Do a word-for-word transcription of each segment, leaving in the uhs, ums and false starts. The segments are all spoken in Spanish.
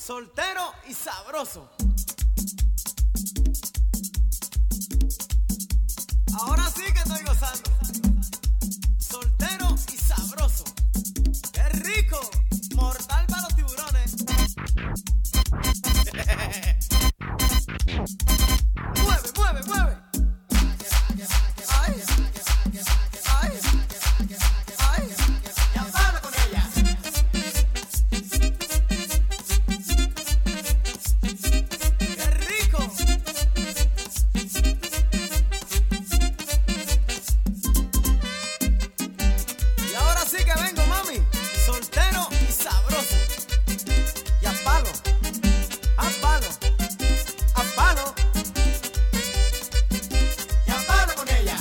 soltero y sabroso. Ahora sí que estoy gozando. Soltero y sabroso. ¡Qué rico! Mortal para los tiburones. Mueve, mueve, mueve. Ay, ay, ay, y habla con ella. ¡Qué rico! Y ahora sí que vengo, mami. Soltero y sabroso. Y a palo, a palo, a palo. Y a palo con ella.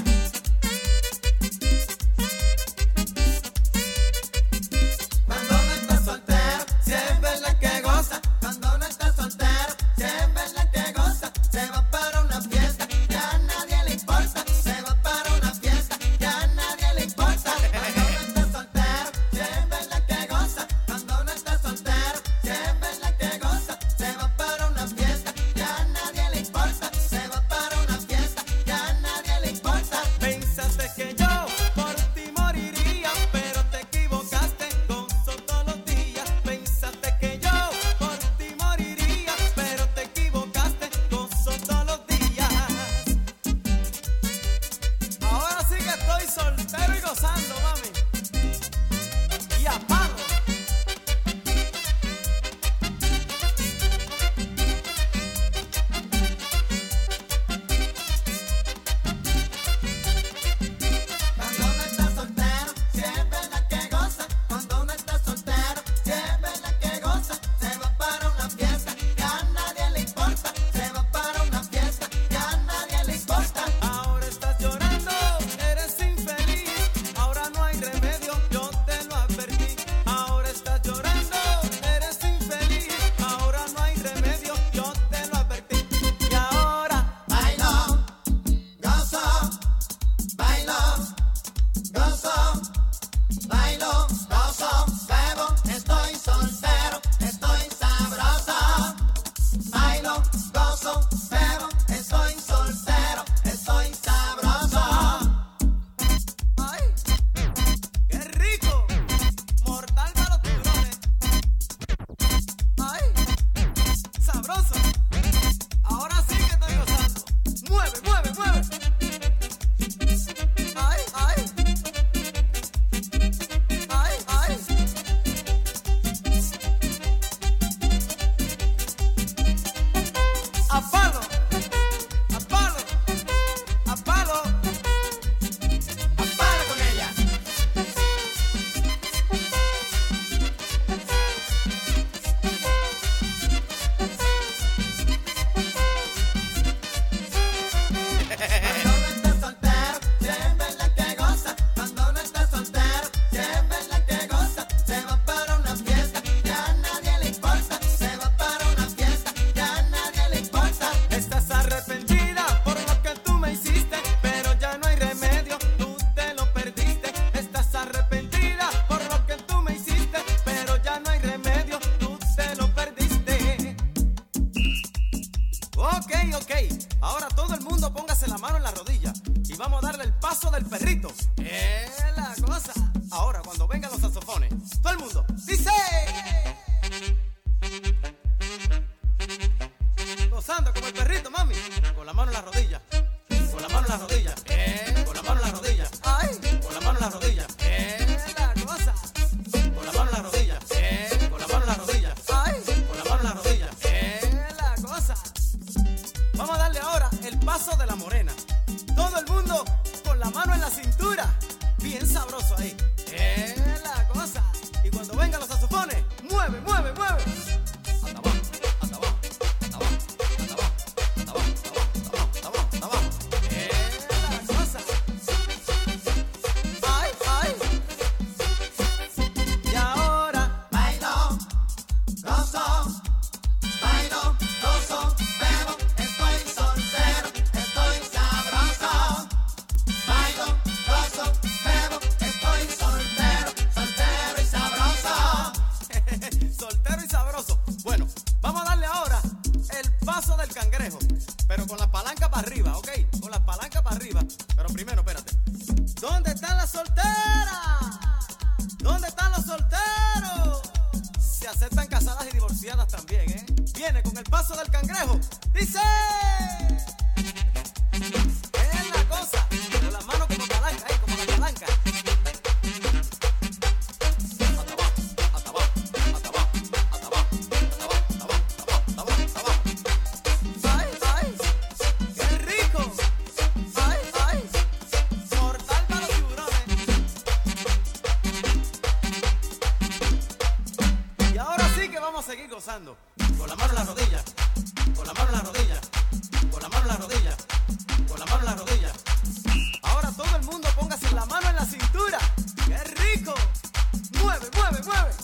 Cuando no estás soltero, siempre es la que goza. Cuando no estás soltero, siempre es la que goza. Se va para una fiesta, ya a nadie le importa. Se va para una fiesta, ya a nadie le importa. Cuando no estás soltero, siempre es la que goza. Cuando no estás soltero, siempre es la que goza. Se va para una fiesta, ya a nadie le importa. Se va para una fiesta, ya a nadie le importa. Pensaste que yo por ti moriría, pero te equivocaste, gozo todos los días. Pensaste que yo por ti moriría, pero te equivocaste, gozo todos los días. Ahora sí que estoy soltero y gozando, mami. Y a palo. Cuando uno está soltero, siempre es la que goza. Cuando uno está soltero, siempre es la que goza. Se va para una fiesta, ya a nadie le importa. Se va para una fiesta, ya a nadie le importa. Ahora estás llorando, eres infeliz. Ahora no hay remedio, yo te lo advertí. Ahora estás llorando, eres infeliz. Ahora no hay remedio, yo te lo advertí. Y ahora bailo, gozo, bailo, gozo, bailo, gozo, bebo, estoy soltero, estoy sabroso. Bailo, gozo, bebo, estoy soltero, estoy sabroso. ¡Ay! ¡Qué rico! Mortal para los tiburones. ¡Ay! ¡Sabroso! Ahora sí que estoy gozando. ¡Mueve, mueve, mueve! ¡Ay, ay! ¡Ay, ay! ¡A palo! ¡A palo! ¡A palo! ¡A palo con ella! Cuando no estás soltero, siempre es la que goza. Cuando no estás soltero, siempre es la que goza. Se va para una fiesta, ya a nadie le importa. Se va para una fiesta, ya a nadie le importa. Estás arrepentida por lo que tú me hiciste, pero ya no hay remedio, tú te lo perdiste. Estás arrepentida por lo que tú me hiciste, pero ya no hay remedio, tú te lo perdiste. Ok, ok. Ahora todo el mundo póngase la mano en la rodilla y vamos a darle el paso del perrito. Es la cosa. Ahora cuando vengan los saxofones, todo el mundo dice. Gozando como el perrito, mami. Con la mano en la rodilla. Con la mano en la rodilla. Eh, con la mano en la rodilla. Ay, con la mano en la rodilla. Es la cosa. Con la mano en la rodilla. Eh, con la mano en la rodilla. Ay, con la mano en la rodilla. Es la cosa. Vamos a darle ahora el paso de la morena. Todo el mundo con la mano en la cintura. Bien sabroso ahí. Es la cosa. Y cuando vengan los saxofones, mueve, mueve, mueve. Hasta abajo, hasta abajo, hasta abajo, hasta abajo, hasta abajo, hasta abajo, hasta abajo, hasta abajo. Es la cosa. Ay, ay. Y ahora bailo, gozo, bailo, gozo, bebo, estoy soltero, estoy sabroso. Bailo, gozo, bebo, estoy soltero, soltero y sabroso. Soltero y sabroso. Bueno, del cangrejo, pero con las palancas para arriba, ¿ok? Con las palancas para arriba. Pero primero, espérate. ¿Dónde están las solteras? ¿Dónde están los solteros? Se aceptan casadas y divorciadas también, ¿eh? Viene con el paso del cangrejo. Dice... Es la cosa, con las manos como palanca, ¿eh? Como la palanca. Seguir gozando con la mano en la rodilla, con la mano en la rodilla, con la mano en la rodilla, con la mano en la rodilla. Ahora todo el mundo póngase la mano en la cintura. ¡Qué rico! Mueve, mueve, mueve.